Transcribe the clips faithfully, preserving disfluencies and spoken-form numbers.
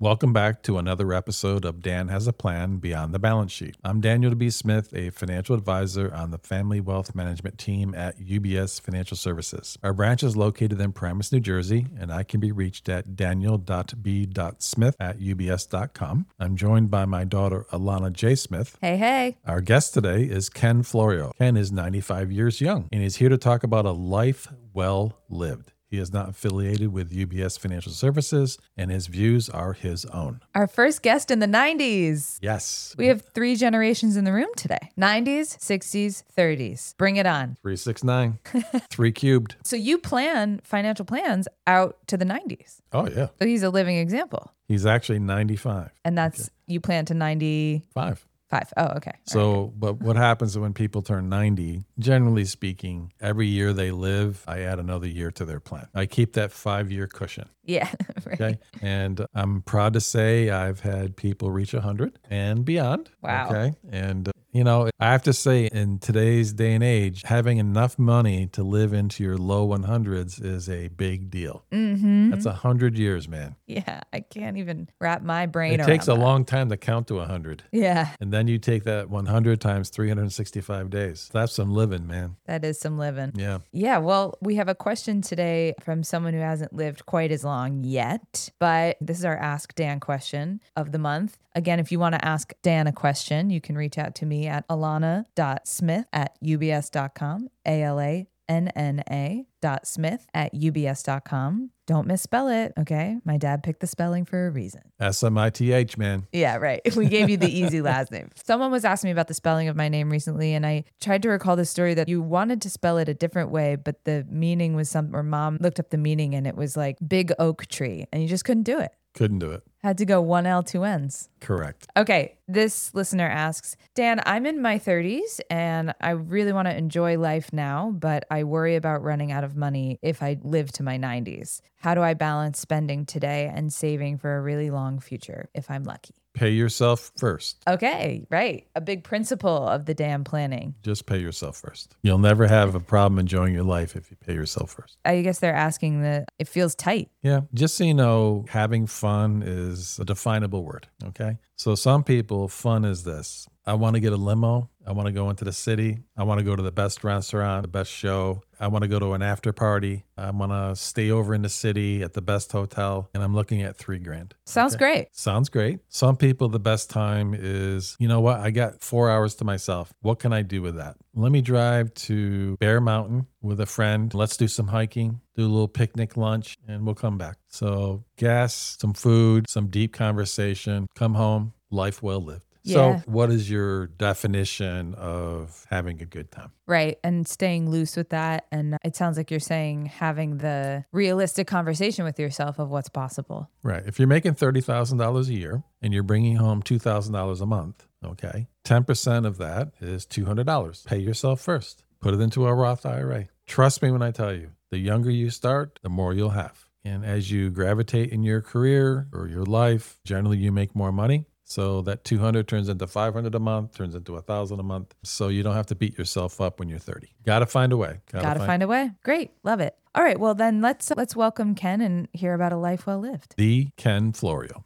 Welcome back to another episode of Dan Has a Plan Beyond the Balance Sheet. I'm Daniel B. Smith, a financial advisor on the Family Wealth Management team at U B S Financial Services. Our branch is located in Paramus, New Jersey, and I can be reached at daniel dot b dot smith at u b s dot com. I'm joined by my daughter, Alana J. Smith. Hey, hey. Our guest today is Ken Florio. Ken is ninety-five years young, and he's here to talk about a life well lived. He is not affiliated with U B S Financial Services, and his views are his own. Our first guest in the nineties. Yes. We have three generations in the room today. nineties, sixties, thirties. Bring it on. three six nine, three cubed. So you plan financial plans out to the nineties. Oh, yeah. So he's a living example. He's actually ninety-five. And that's, okay. You plan to ninety-five. Five. Oh, okay. So, right. But what happens when people turn ninety, generally speaking, every year they live, I add another year to their plan. I keep that five-year cushion. Yeah. Right. Okay. And I'm proud to say I've had people reach one hundred and beyond. Wow. Okay. And, uh, you know, I have to say in today's day and age, having enough money to live into your low one hundreds is a big deal. Mm-hmm. That's one hundred years, man. Yeah. I can't even wrap my brain around it takes a that. long time to count to one hundred. Yeah. And then you take that one hundred times three hundred sixty-five days. That's some living, man. That is some living. Yeah. Yeah. Well, we have a question today from someone who hasn't lived quite as long yet, but this is our Ask Dan question of the month. Again, if you want to ask Dan a question, you can reach out to me at alana dot smith at u b s dot com, A L A N N A dot smith at u b s dot com. Don't misspell it, okay? My dad picked the spelling for a reason. S M I T H, man. Yeah, right. We gave you the easy last name. Someone was asking me about the spelling of my name recently, and I tried to recall the story that you wanted to spell it a different way, but the meaning was some, or mom looked up the meaning, and it was like big oak tree, and you just couldn't do it. Couldn't do it. Had to go one L, two N's. Correct. Okay, this listener asks, Dan, I'm in my thirties and I really want to enjoy life now, but I worry about running out of money if I live to my nineties. How do I balance spending today and saving for a really long future if I'm lucky? Pay yourself first. Okay, right. A big principle of the damn planning. Just pay yourself first. You'll never have a problem enjoying your life if you pay yourself first. I guess they're asking that it feels tight. Yeah, just so you know, having fun is a definable word, okay? So some people, fun is this. I want to get a limo. I want to go into the city. I want to go to the best restaurant, the best show. I want to go to an after party. I want to stay over in the city at the best hotel. And I'm looking at three grand. Sounds okay? great. Sounds great. Some people, the best time is, you know what? I got four hours to myself. What can I do with that? Let me drive to Bear Mountain with a friend. Let's do some hiking, do a little picnic lunch, and we'll come back. So gas, some food, some deep conversation, come home, life well lived. Yeah. So what is your definition of having a good time? Right. And staying loose with that. And it sounds like you're saying having the realistic conversation with yourself of what's possible. Right. If you're making thirty thousand dollars a year and you're bringing home two thousand dollars a month, okay, ten percent of that is two hundred dollars. Pay yourself first. Put it into a Roth I R A. Trust me when I tell you, the younger you start, the more you'll have. And as you gravitate in your career or your life, generally you make more money. So that two hundred turns into five hundred a month, turns into one thousand a month. So you don't have to beat yourself up when you're thirty. Got to find a way. Got to find, find a way. Great. Love it. All right. Well, then let's let's welcome Ken and hear about a life well lived. The Ken Florio.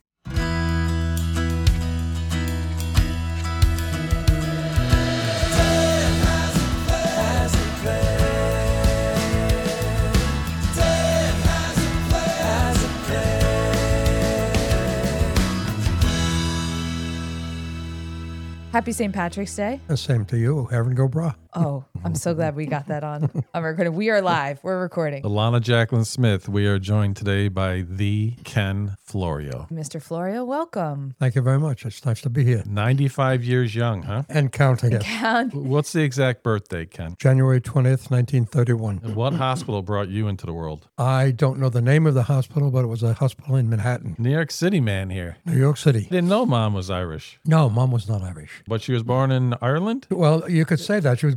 Happy Saint Patrick's Day. The same to you, Erin Go Bra. Oh, I'm so glad we got that on. I'm recording. We are live. We're recording. Alana Jacqueline Smith. We are joined today by the Ken Florio. Mister Florio, welcome. Thank you very much. It's nice to be here. ninety-five years young, huh? And counting it. Count. What's the exact birthday, Ken? January twentieth, nineteen thirty-one. And what hospital brought you into the world? I don't know the name of the hospital, but it was a hospital in Manhattan. New York City man here. New York City. I didn't know Mom was Irish. No, Mom was not Irish. But she was born in Ireland? Well, you could say that. She was born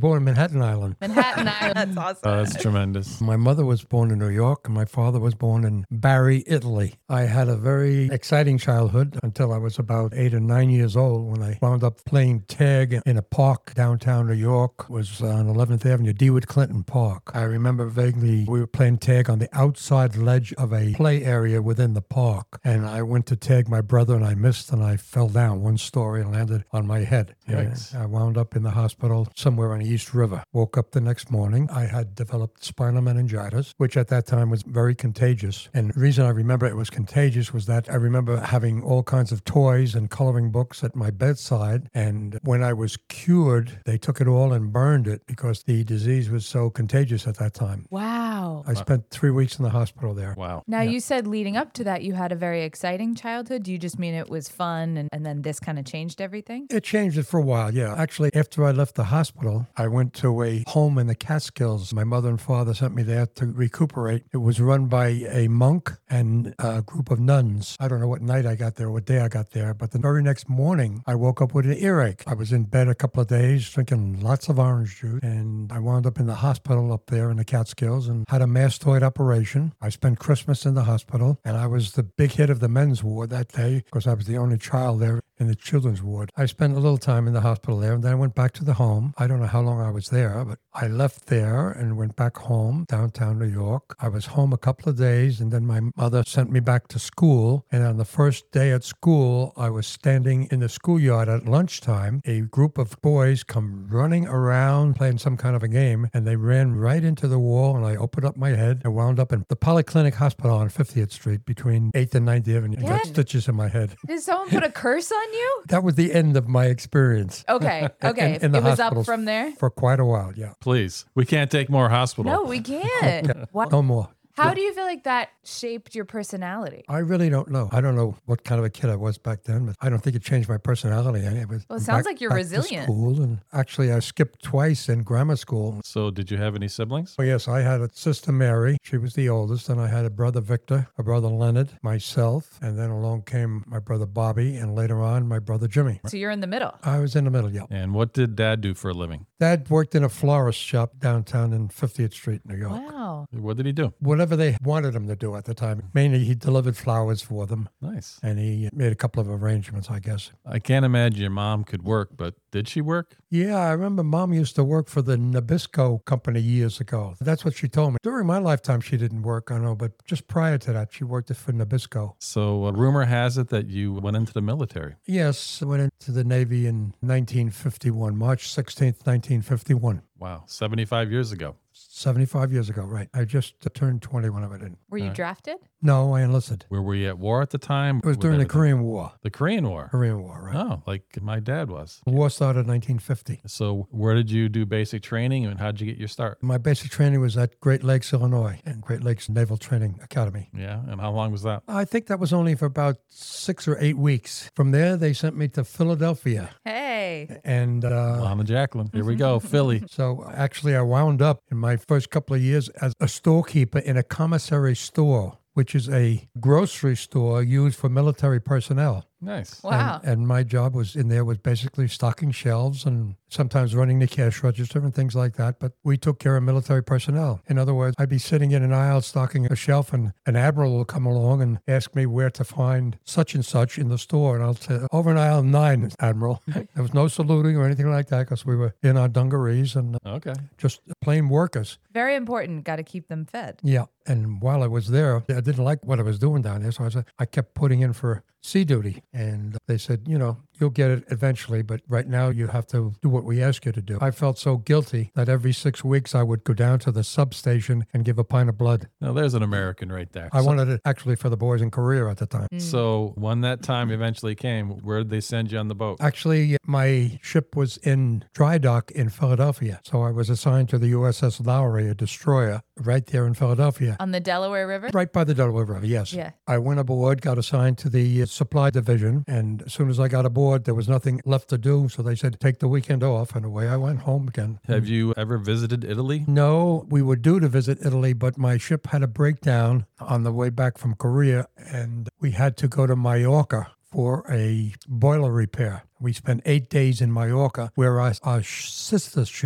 born in Manhattan Island. Manhattan Island. That's awesome. Oh, that's tremendous. My mother was born in New York, and my father was born in Bari, Italy. I had a very exciting childhood until I was about eight or nine years old when I wound up playing tag in a park downtown New York. It was on eleventh Avenue, Dewitt Clinton Park. I remember vaguely we were playing tag on the outside ledge of a play area within the park, and I went to tag my brother, and I missed, and I fell down one story and landed on my head. Yikes. I wound up in the hospital somewhere on the East River. Woke up the next morning. I had developed spinal meningitis, which at that time was very contagious. And the reason I remember it was contagious was that I remember having all kinds of toys and coloring books at my bedside. And when I was cured, they took it all and burned it because the disease was so contagious at that time. Wow. I spent three weeks in the hospital there. Wow. Now, you said leading up to that, you had a very exciting childhood. Do you just mean it was fun and, and then this kind of changed everything? It changed it for a while, yeah. Actually, after I left the hospital, I went to a home in the Catskills. My mother and father sent me there to recuperate. It was run by a monk and a group of nuns. I don't know what night I got there, what day I got there, but the very next morning, I woke up with an earache. I was in bed a couple of days drinking lots of orange juice, and I wound up in the hospital up there in the Catskills and had a mastoid operation. I spent Christmas in the hospital, and I was the big hit of the men's ward that day because I was the only child there in the children's ward. I spent a little time in the hospital there, and then I went back to the home. I don't know how long I was there, but I left there and went back home, downtown New York. I was home a couple of days, and then my mother sent me back to school. And on the first day at school, I was standing in the schoolyard at lunchtime. A group of boys come running around playing some kind of a game, and they ran right into the wall, and I opened up my head and wound up in the Polyclinic Hospital on fiftieth Street between eighth and ninth Avenue. I got Yeah. stitches in my head. Did someone put a curse on you? That was the end of my experience. Okay. Okay. In- in the it was up hospitals from there? for quite a while, yeah. Please. We can't take more hospital. No, we can't. What? No more. How do you feel like that shaped your personality? I really don't know. I don't know what kind of a kid I was back then, but I don't think it changed my personality. I was Well, it sounds back- like you're back to resilient. School, and actually, I skipped twice in grammar school. So did you have any siblings? Oh, yes, I had a sister, Mary. She was the oldest. And I had a brother, Victor, a brother, Leonard, myself. And then along came my brother, Bobby, and later on, my brother, Jimmy. So you're in the middle. I was in the middle, yeah. And what did Dad do for a living? Dad worked in a florist shop downtown in fiftieth Street, New York. Wow. What did he do? Whatever they wanted him to do at the time. Mainly, he delivered flowers for them. Nice. And he made a couple of arrangements, I guess. I can't imagine your mom could work, but did she work? Yeah, I remember Mom used to work for the Nabisco company years ago. That's what she told me. During my lifetime, she didn't work, I know, but just prior to that, she worked for Nabisco. So uh, rumor has it that you went into the military. Yes, I went into the Navy in nineteen fifty-one, March sixteenth, nineteen fifty-one. Wow. seventy-five years ago. seventy-five years ago, right. I just turned twenty when I went in. Were you Right. drafted? No, I enlisted. Where were you at war at the time? It was With during the everything? Korean War. The Korean War. Korean War, right. Oh, like my dad was. The war started in nineteen fifty. So where did you do basic training and how'd you get your start? My basic training was at Great Lakes, Illinois, and Great Lakes Naval Training Academy. Yeah. And how long was that? I think that was only for about six or eight weeks. From there, they sent me to Philadelphia. Hey. And uh, Lana Jacqueline. Here we go. Philly. so actually, I wound up in my first couple of years as a storekeeper in a commissary store, which is a grocery store used for military personnel. Nice. Wow. And, and my job was in there was basically stocking shelves and sometimes running the cash register and things like that. But we took care of military personnel. In other words, I'd be sitting in an aisle stocking a shelf and an admiral will come along and ask me where to find such and such in the store. And I'll say, over in aisle nine, Admiral. There was no saluting or anything like that because we were in our dungarees and Okay. just plain workers. Very important. Got to keep them fed. Yeah. And while I was there, I didn't like what I was doing down there. So I, said, I kept putting in for sea duty. And they said, you know, you'll get it eventually, but right now you have to do what we ask you to do. I felt so guilty that every six weeks I would go down to the substation and give a pint of blood. Now there's an American right there. I So- wanted it actually for the boys in Korea at the time. So when that time eventually came, where did they send you on the boat? Actually, my ship was in dry dock in Philadelphia. So I was assigned to the U S S Lowry, a destroyer, right there in Philadelphia. On the Delaware River? Right by the Delaware River, yes. Yeah. I went aboard, got assigned to the uh, supply division, and as soon as I got aboard, there was nothing left to do. So they said, take the weekend off, and away I went home again. Have you ever visited Italy? No, we were due to visit Italy, but my ship had a breakdown on the way back from Korea, and we had to go to Mallorca for a boiler repair. We spent eight days in Mallorca, where our, our sister ship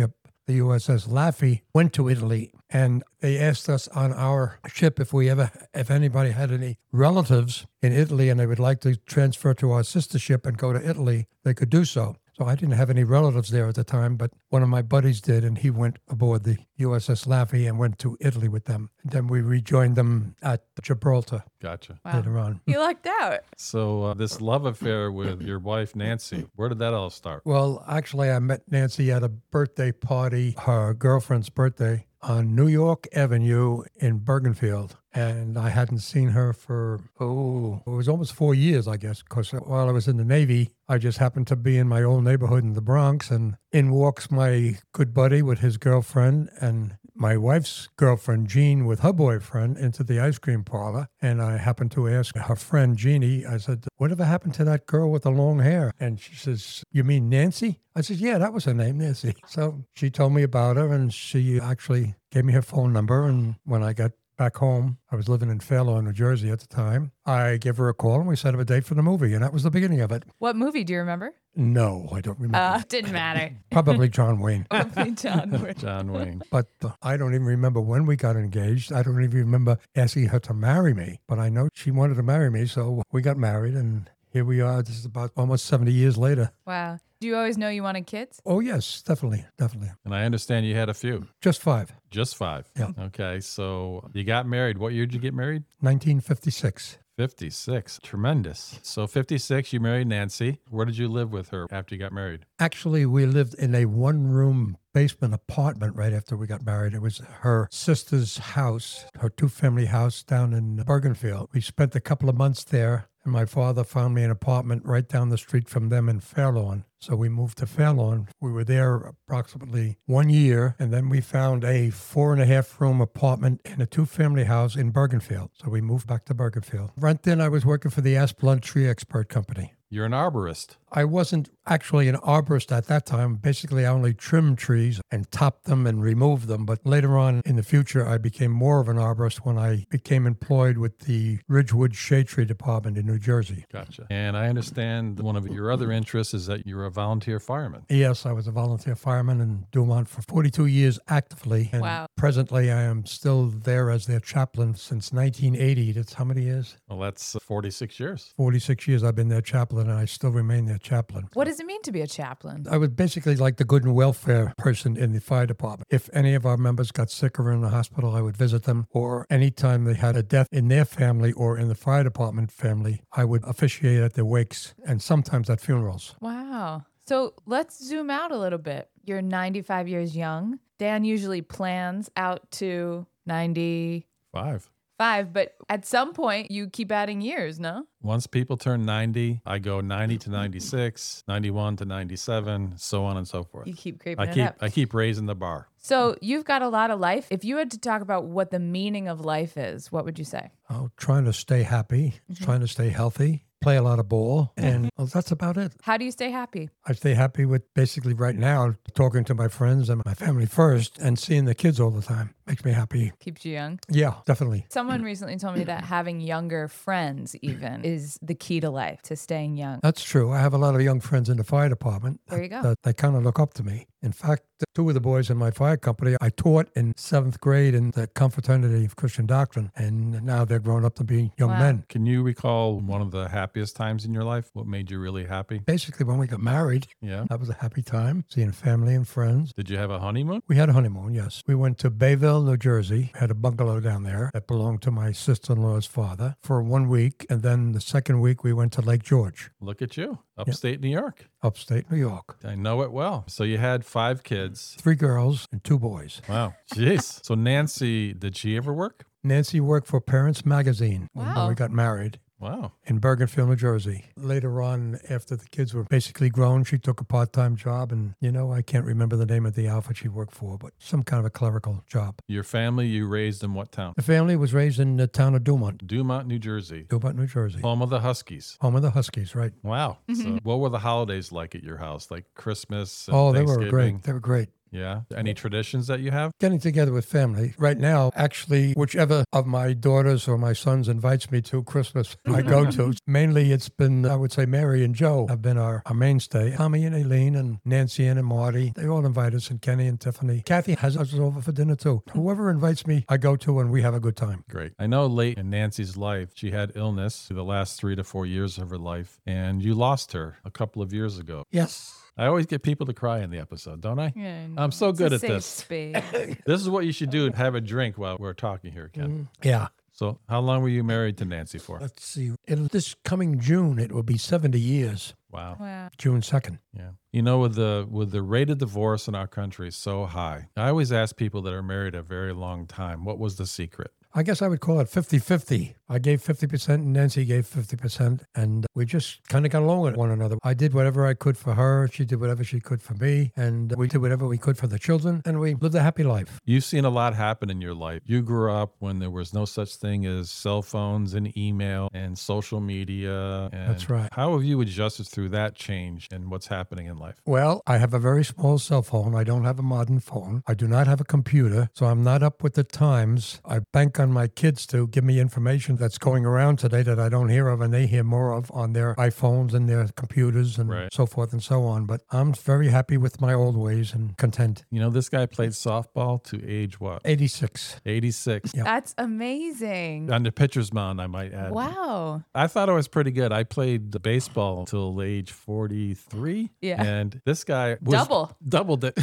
the U S S Laffey, went to Italy, and they asked us on our ship if we ever, if anybody had any relatives in Italy and they would like to transfer to our sister ship and go to Italy, they could do so. So I didn't have any relatives there at the time, but one of my buddies did, and he went aboard the U S S Laffey and went to Italy with them. And then we rejoined them at Gibraltar Gotcha. Wow. later on. You lucked out. So uh, this love affair with your wife, Nancy, where did that all start? Well, actually, I met Nancy at a birthday party, her girlfriend's birthday, on New York Avenue in Bergenfield. And I hadn't seen her for, oh, it was almost four years, I guess, because while I was in the Navy, I just happened to be in my old neighborhood in the Bronx. And in walks my good buddy with his girlfriend and my wife's girlfriend, Jean, with her boyfriend into the ice cream parlor. And I happened to ask her friend, Jeannie, I said, whatever happened to that girl with the long hair? And she says, you mean Nancy? I said, yeah, that was her name, Nancy. So she told me about her, and she actually gave me her phone number. And when I got back home, I was living in Fair Lawn, New Jersey at the time, I gave her a call and we set up a date for the movie. And that was the beginning of it. What movie do you remember? No, I don't remember. Uh, didn't matter. Probably John Wayne. Probably John Wayne. John Wayne. But uh, I don't even remember when we got engaged. I don't even remember asking her to marry me. But I know she wanted to marry me, so we got married. And here we are. This is about almost seventy years later. Wow. Do you always know you wanted kids? Oh, yes, definitely, definitely. And I understand you had a few. Just five. Just five. Yeah. Okay. So you got married. What year did you get married? nineteen fifty-six. fifty-six. Tremendous. So fifty-six, you married Nancy. Where did you live with her after you got married? Actually, we lived in a one-room basement apartment right after we got married. It was her sister's house, her two-family house down in Bergenfield. We spent a couple of months there, and my father found me an apartment right down the street from them in Fair Lawn. So we moved to Fair Lawn. We were there approximately one year, and then we found a four and a half room apartment in a two-family house in Bergenfield. So we moved back to Bergenfield. Right then, I was working for the Asplund Tree Expert Company. You're an arborist. I wasn't actually an arborist at that time. Basically, I only trimmed trees and topped them and removed them. But later on in the future, I became more of an arborist when I became employed with the Ridgewood Shade Tree Department in New Jersey. Gotcha. And I understand one of your other interests is that you're a volunteer fireman. Yes, I was a volunteer fireman in Dumont for forty-two years actively. And Wow. presently, I am still there as their chaplain since nineteen eighty. That's how many years? Well, that's uh, forty-six years. forty-six years I've been their chaplain, and I still remain their chaplain. What does it mean to be a chaplain? I was basically like the good and welfare person in the fire department. If any of our members got sick or were in the hospital, I would visit them. Or anytime they had a death in their family or in the fire department family, I would officiate at their wakes and sometimes at funerals. Wow. So let's zoom out a little bit. You're ninety-five years young. Dan usually plans out to ninety-five, Five. but at some point you keep adding years, no? Once people turn ninety, I go ninety to ninety-six, ninety-one to ninety-seven, so on and so forth. You keep creeping I it keep up. I keep raising the bar. So you've got a lot of life. If you had to talk about what the meaning of life is, what would you say? Oh, trying to stay happy, trying to stay healthy, play a lot of ball, and well, that's about it. How do you stay happy? I stay happy with basically right now talking to my friends and my family first and seeing the kids all the time. Makes me happy. Keeps you young. Yeah, definitely. Someone recently told me that having younger friends even is the key to life, to staying young. That's true. I have a lot of young friends in the fire department. There you go. That they kind of look up to me. In fact, two of the boys in my fire company, I taught in seventh grade in the Confraternity of Christian Doctrine, and now they're grown up to be young Wow. men. Can you recall one of the happiest times in your life? What made you really happy? Basically, when we got married, Yeah. that was a happy time, seeing family and friends. Did you have a honeymoon? We had a honeymoon, yes. We went to Bayville, New Jersey, had a bungalow down there that belonged to my sister-in-law's father for one week, and then the second week we went to Lake George, Look at you, upstate New York. upstate New York. I know it well. So you had five kids. Three girls and two boys. Wow. Jeez. So Nancy, did she ever work? Nancy worked for Parents Magazine when Wow. we got married Wow. in Bergenfield, New Jersey. Later on, after the kids were basically grown, she took a part-time job, and, you know, I can't remember the name of the outfit she worked for, but some kind of a clerical job. Your family, you raised in what town? The family was raised in the town of Dumont, Dumont, New Jersey. Dumont, New Jersey. Home of the Huskies. Home of the Huskies, right? Wow. So what were the holidays like at your house? Like Christmas and Oh, they were Thanksgiving? great. They were great. Yeah. Any traditions that you have? Getting together with family. Right now, actually, whichever of my daughters or my sons invites me to Christmas, I go to. Mainly, it's been, I would say, Mary and Joe have been our, our mainstay. Tommy and Aileen and Nancy Ann and Marty, they all invite us, and Kenny and Tiffany. Kathy has us over for dinner, too. Whoever invites me, I go to, and we have a good time. Great. I know late in Nancy's life, she had illness through the last three to four years of her life, and you lost her a couple of years ago. Yes. I always get people to cry in the episode, don't I? Yeah, I know. I'm so It's good a at safe this. space. This is what you should do, have a drink while we're talking here, Ken. Yeah. So how long were you married to Nancy for? Let's see. In this coming June, it will be seventy years. Wow. Wow. June second. Yeah. You know, with the with the rate of divorce in our country so high, I always ask people that are married a very long time, what was the secret? I guess I would call it fifty-fifty. I gave fifty percent and Nancy gave fifty percent, and we just kind of got along with one another. I did whatever I could for her. She did whatever she could for me, and we did whatever we could for the children, and we lived a happy life. You've seen a lot happen in your life. You grew up when there was no such thing as cell phones and email and social media. And That's right. How have you adjusted through that change and what's happening in life? Well, I have a very small cell phone. I don't have a modern phone. I do not have a computer, so I'm not up with the times. I bank on my kids to give me information that's going around today that I don't hear of, and they hear more of on their iPhones and their computers and Right. so forth and so on. But I'm very happy with my old ways and content. You know, this guy played softball to age what? eighty-six. eighty-six. Yeah. That's amazing. On the pitcher's mound, I might add. Wow. I thought I was pretty good. I played the baseball until age forty-three. Yeah. And this guy was Double. doubled it.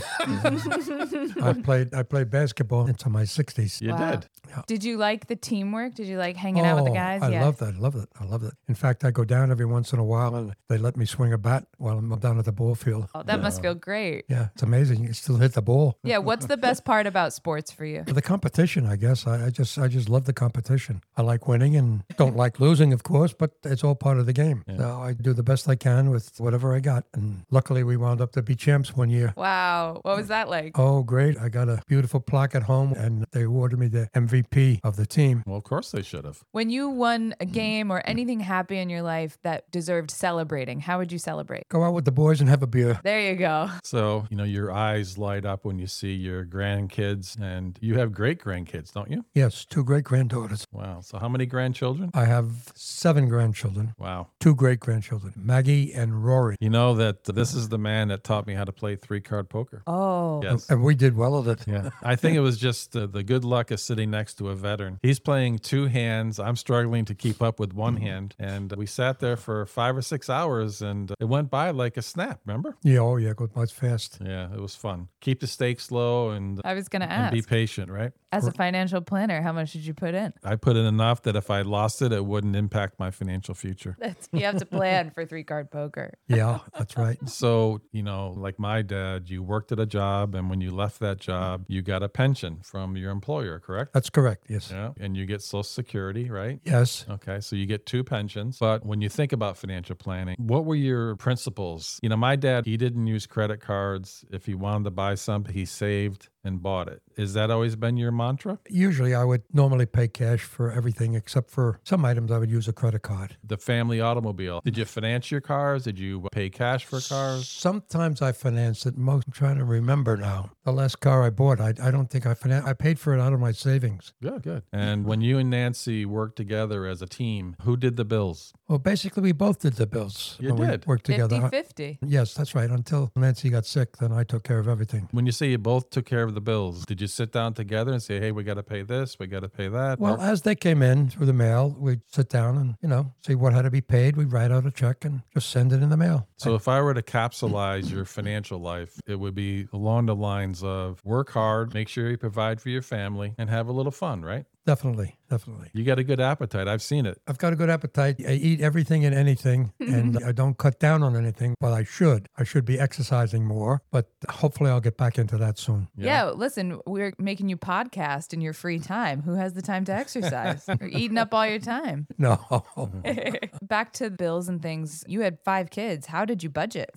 I played I played basketball into my sixties. You Wow. did. Did you like the teamwork? Did you like hanging out with the Oh, guys? I yeah. love that. I love it. I love it. In fact, I go down every once in a while and they let me swing a bat while I'm down at the ball field. Oh, that must feel great. Yeah, it's amazing. You can still hit the ball. Yeah. What's the best part about sports for you? The competition, I guess. I, I just I just love the competition. I like winning and don't like losing, of course, but it's all part of the game. So I do the best I can with whatever I got. And luckily we wound up to be champs one year. Wow. What was that like? Oh, great. I got a beautiful plaque at home and they awarded me the M V P of the team. Well, of course they should have. When you won a game or anything happy in your life that deserved celebrating, how would you celebrate? Go out with the boys and have a beer. There you go. So, you know, your eyes light up when you see your grandkids, and you have great grandkids, don't you? Yes, two great granddaughters. Wow. So how many grandchildren? I have seven grandchildren, Wow. two great grandchildren, Maggie and Rory. You know that this is the man that taught me how to play three card poker. Oh. Yes. And we did well at it. Yeah. I think it was just uh, the good luck of sitting next to a veteran. He's playing two hands. I'm struggling to keep up with one hand. And we sat there for five or six hours and it went by like a snap, remember? Yeah, oh yeah, goes much fast. Yeah, it was fun. Keep the stakes low and, I was going to and ask, be patient, right? as a financial planner, how much did you put in? I put in enough that if I lost it, it wouldn't impact my financial future. That's, you have to plan for three card poker. Yeah, that's right. So, you know, like my dad, you worked at a job, and when you left that job, you got a pension from your employer, correct? That's correct. Yes. Yeah. And you get Social Security, right? Yes. Okay, so you get two pensions. But when you think about financial planning, what were your principles? You know, my dad, he didn't use credit cards. If he wanted to buy something, he saved and bought it. Is that always been your mantra? Usually I would normally pay cash for everything except for some items I would use a credit card. The family automobile. Did you finance your cars? Did you pay cash for cars? Sometimes I financed it. Most I'm trying to remember now. The last car I bought, I, I don't think I financed. I paid for it out of my savings. Good, good. And when you and Nancy worked together as a team, who did the bills? Well, basically we both did the bills. You when did? We worked together. fifty-fifty. Yes, that's right. Until Nancy got sick, then I took care of everything. When you say you both took care of the bills, did you sit down together and say, hey, we got to pay this, we got to pay that? Well, Or- as they came in through the mail, we'd sit down and, you know, see what had to be paid. We'd write out a check and just send it in the mail. so if I were to capsulize your financial life, it would be along the lines of work hard, make sure you provide for your family, and have a little fun, right? Definitely, definitely. You got a good appetite. I've seen it. I've got a good appetite. I eat everything and anything, and I don't cut down on anything, but I should. I should be exercising more, but hopefully I'll get back into that soon. Yeah. listen, we're making you podcast in your free time. Who has the time to exercise? You're eating up all your time. No. Back to bills and things. You had five kids. How did you budget for that?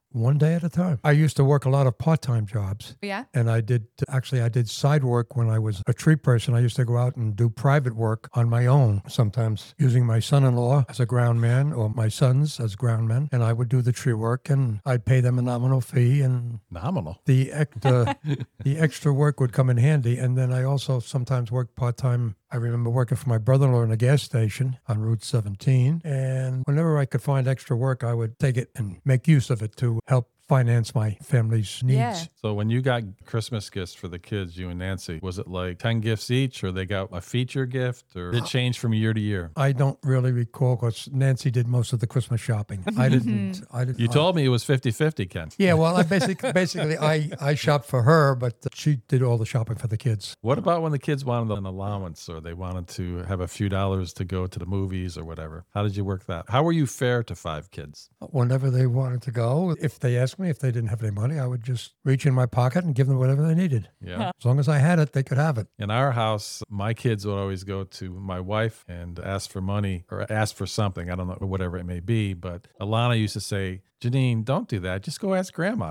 one day at a time. I used to work a lot of part-time jobs. Yeah. And I did, actually, I did side work when I was a tree person. I used to go out and do private work on my own, sometimes using my son-in-law as a ground man or my sons as ground men. And I would do the tree work and I'd pay them a nominal fee. And Nominal. the, ex- uh, the extra work would come in handy. And then I also sometimes worked part-time. I remember working for my brother-in-law in a gas station on Route seventeen. And whenever I could find extra work, I would take it and make use of it to help finance my family's needs. Yeah. So when you got Christmas gifts for the kids, you and Nancy, was it like ten gifts each, or they got a feature gift, or did it change from year to year? I don't really recall because Nancy did most of the Christmas shopping. I didn't. I didn't. You told me it was fifty-fifty, Ken. Yeah, well, I basically, basically, I, I shopped for her, but she did all the shopping for the kids. What about when the kids wanted an allowance, or they wanted to have a few dollars to go to the movies or whatever? How did you work that? How were you fair to five kids? Whenever they wanted to go, if they asked me if they didn't have any money, I would just reach in my pocket and give them whatever they needed. Yeah. As long as I had it, they could have it. In our house, my kids would always go to my wife and ask for money or ask for something. I don't know, whatever it may be. But Alana used to say, Janine, don't do that. Just go ask grandma.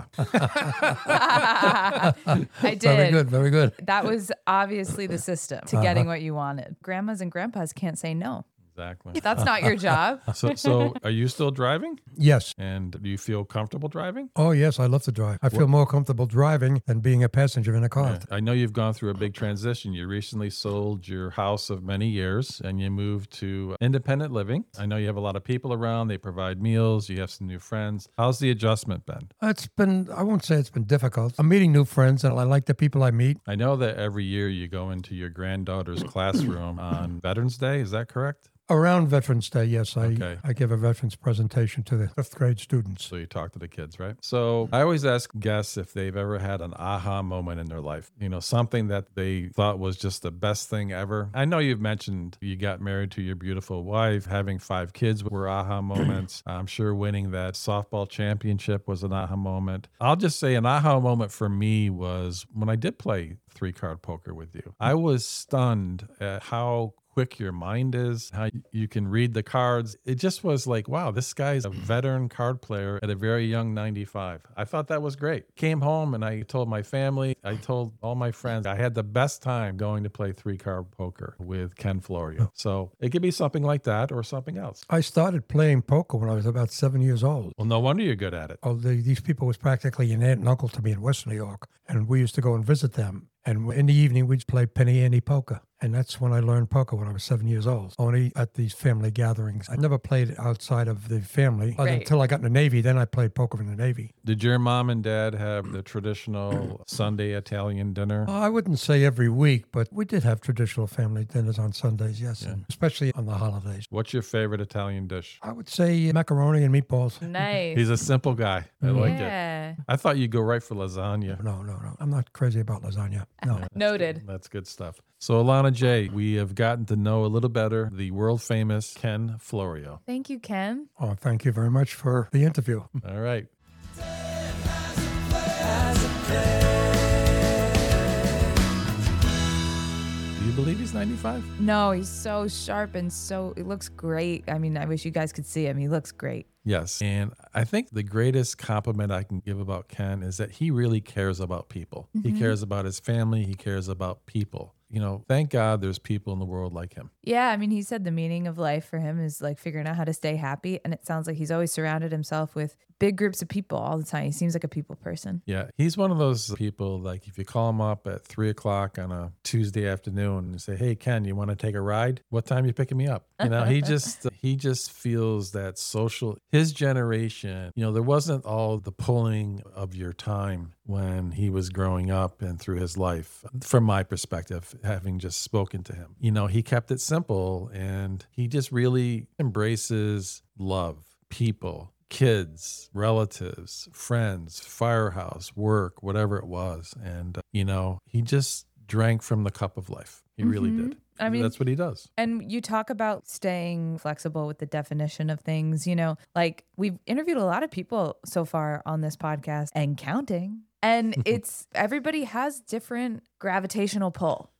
I did. Very good, very good. That was obviously the system to getting what you wanted. Grandmas and grandpas can't say no. Exactly. That's not your job. So, so are you still driving? Yes. And do you feel comfortable driving? Oh, yes, I love to drive. I feel more comfortable driving than being a passenger in a car. I know you've gone through a big transition. You recently sold your house of many years and you moved to independent living. I know you have a lot of people around. They provide meals. You have some new friends. How's the adjustment been? It's been, I won't say it's been difficult. I'm meeting new friends and I like the people I meet. I know that every year you go into your granddaughter's classroom on Veterans Day. Is that correct? Around Veterans Day, yes, I, Okay. I give a veterans presentation to the fifth grade students. So you talk to the kids, right? So I always ask guests if they've ever had an aha moment in their life, you know, something that they thought was just the best thing ever. I know you've mentioned you got married to your beautiful wife, having five kids were aha moments. I'm sure winning that softball championship was an aha moment. I'll just say an aha moment for me was when I did play three card poker with you. I was stunned at how quick your mind is, how you can read the cards. It just was like, wow, this guy's a veteran card player at a very young ninety-five. I thought that was great. Came home and I told my family, I told all my friends, I had the best time going to play three card poker with Ken Florio. So it could be something like that or something else. I started playing poker when I was about seven years old. Well, no wonder you're good at it. Oh, the, these people was practically an aunt and uncle to me in West New York, and we used to go and visit them. And in the evening, we'd play penny ante poker. And that's when I learned poker when I was seven years old, only at these family gatherings. I never played outside of the family Right. until I got in the Navy. Then I played poker in the Navy. Did your mom and dad have the traditional Sunday Italian dinner? Oh, I wouldn't say every week, but we did have traditional family dinners on Sundays, yes, and especially on the holidays. What's your favorite Italian dish? I would say macaroni and meatballs. Nice. He's a simple guy. I like it. yeah. I thought you'd go right for lasagna. No, no, no. I'm not crazy about lasagna. No. Noted. That's good stuff. So, Alana J., we have gotten to know a little better the world famous Ken Florio. Thank you, Ken. Oh, thank you very much for the interview. All right. Do you believe he's ninety-five? No, he's so sharp and so, it looks great. I mean, I wish you guys could see him. He looks great. Yes. And I think the greatest compliment I can give about Ken is that he really cares about people. Mm-hmm. He cares about his family. He cares about people. You know, thank God there's people in the world like him. Yeah, I mean, he said the meaning of life for him is like figuring out how to stay happy. And it sounds like he's always surrounded himself with big groups of people all the time. He seems like a people person. Yeah, he's one of those people, like if you call him up at three o'clock on a Tuesday afternoon and say, hey, Ken, you want to take a ride? What time are you picking me up? You know, he just, he just feels that social, his generation, you know, there wasn't all the pulling of your time when he was growing up and through his life, from my perspective, having just spoken to him. You know, he kept it simple and he just really embraces love, people, kids, relatives, friends, firehouse, work, whatever it was. And, uh, you know, he just drank from the cup of life. He really did. I mean, that's what he does. And you talk about staying flexible with the definition of things, you know, like we've interviewed a lot of people so far on this podcast and counting. And it's everybody has different gravitational pull.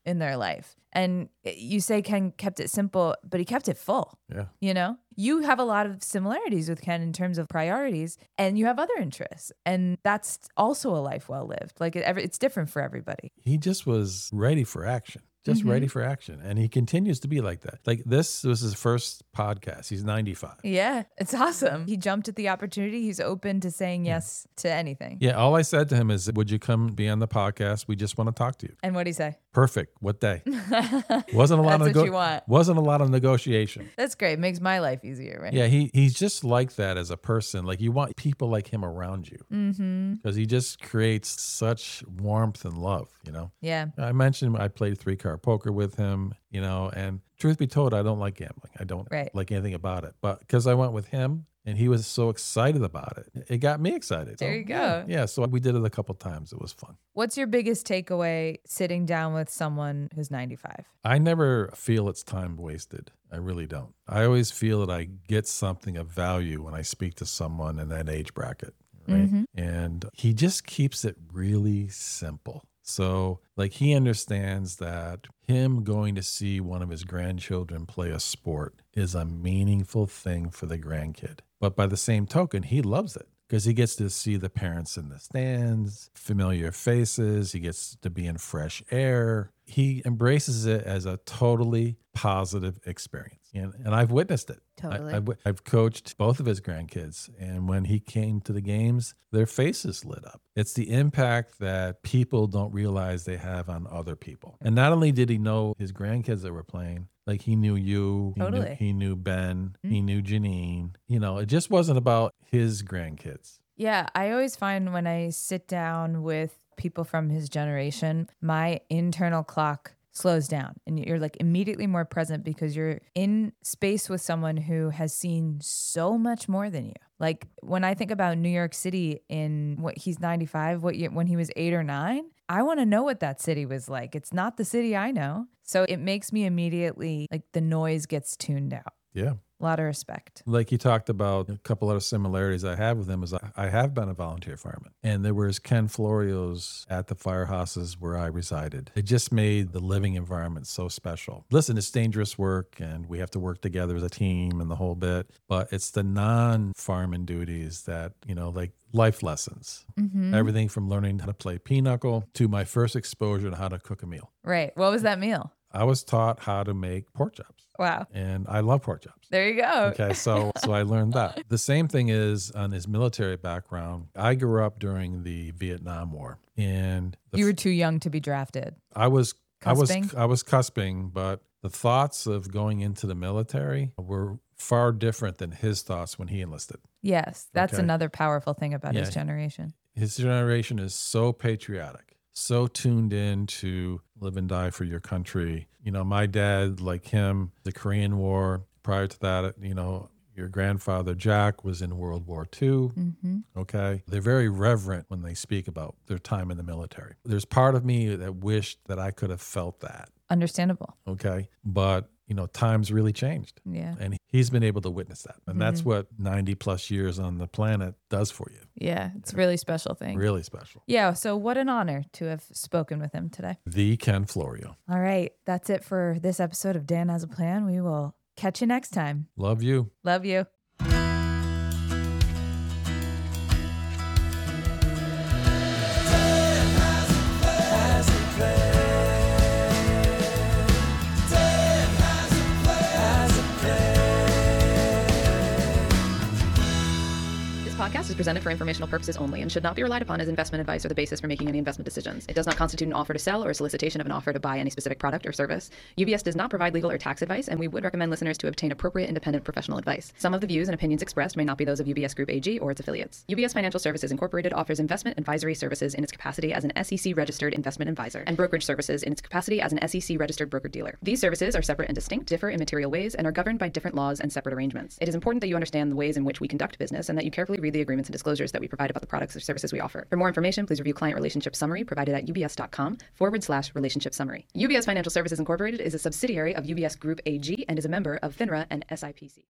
in their life. And you say Ken kept it simple, but he kept it full. Yeah. You know, you have a lot of similarities with Ken in terms of priorities, and you have other interests. And that's also a life well lived. Like it, it's different for everybody. He just was ready for action. Just Mhm. ready for action. And he continues to be like that. Like this was his first podcast. He's ninety-five. Yeah, it's awesome. He jumped at the opportunity. He's open to saying yes to anything. Yeah. All I said to him is, would you come be on the podcast? We just want to talk to you. And what'd he say? Perfect. What day? Wasn't a lot That's of what you want. wasn't a lot of negotiation. That's great. Makes my life easier, right? Yeah, he he's just like that as a person. Like you want people like him around you Mm-hmm. because he just creates such warmth and love, you know. Yeah. I mentioned I played three card poker with him, you know, and truth be told, I don't like gambling. I don't Right. like anything about it. But because I went with him and he was so excited about it, it got me excited. There So, you go. Yeah, yeah, so we did it a couple times. It was fun. What's your biggest takeaway sitting down with someone who's ninety-five? I never feel it's time wasted. I really don't. I always feel that I get something of value when I speak to someone in that age bracket. Right. Mhm. And he just keeps it really simple. So, like, he understands that him going to see one of his grandchildren play a sport is a meaningful thing for the grandkid. But by the same token, he loves it because he gets to see the parents in the stands, familiar faces. He gets to be in fresh air. He embraces it as a totally positive experience. And, and I've witnessed it. Totally. I, I've, I've coached both of his grandkids. And when he came to the games, their faces lit up. It's the impact that people don't realize they have on other people. And not only did he know his grandkids that were playing, like he knew you, he, Totally. knew, he knew Ben, he knew Janine. You know, it just wasn't about his grandkids. Yeah, I always find when I sit down with people from his generation, my internal clock slows down and you're like immediately more present because you're in space with someone who has seen so much more than you. Like when I think about New York City in what he's ninety-five, what year, when he was eight or nine, I want to know what that city was like. It's not the city I know. So it makes me immediately like the noise gets tuned out. Yeah. A lot of respect. Like you talked about, a couple other similarities I have with him is I, I have been a volunteer fireman. And there was Ken Florio's at the firehouses where I resided. It just made the living environment so special. Listen, it's dangerous work and we have to work together as a team and the whole bit. But it's the non-fireman duties that, you know, like life lessons. Mm-hmm. Everything from learning how to play pinochle to my first exposure to how to cook a meal. Right. What was that meal? I was taught how to make pork chops. Wow. And I love pork chops. There you go. Okay, so so I learned that. The same thing is on his military background. I grew up during the Vietnam War, and the You were too young to be drafted. I was Cusping? I was I was cusping, but the thoughts of going into the military were far different than his thoughts when he enlisted. Yes, that's Okay. another powerful thing about his Yeah. generation. His generation is so patriotic, so tuned in to live and die for your country. You know, my dad, like him, the Korean War. Prior to that, you know, your grandfather, Jack, was in World War Two. Mm-hmm. Okay. They're very reverent when they speak about their time in the military. There's part of me that wished that I could have felt that. Understandable. Okay. But, you know, times really changed. Yeah. And he's been able to witness that. And that's Mm-hmm. what ninety plus years on the planet does for you. Yeah, it's a really special thing. Really special. Yeah, so what an honor to have spoken with him today. The Ken Florio. All right, that's it for this episode of Dan Has a Plan. We will catch you next time. Love you. Love you. Podcast is presented for informational purposes only and should not be relied upon as investment advice or the basis for making any investment decisions. It does not constitute an offer to sell or a solicitation of an offer to buy any specific product or service. U B S does not provide legal or tax advice, and we would recommend listeners to obtain appropriate independent professional advice. Some of the views and opinions expressed may not be those of U B S Group A G or its affiliates. U B S Financial Services Incorporated offers investment advisory services in its capacity as an S E C-registered investment advisor and brokerage services in its capacity as an S E C-registered broker-dealer. These services are separate and distinct, differ in material ways, and are governed by different laws and separate arrangements. It is important that you understand the ways in which we conduct business and that you carefully read the agreements and disclosures that we provide about the products or services we offer. For more information, please review client relationship summary provided at ubs.com forward slash relationship summary. U B S Financial Services Incorporated is a subsidiary of U B S Group A G and is a member of FINRA and S I P C.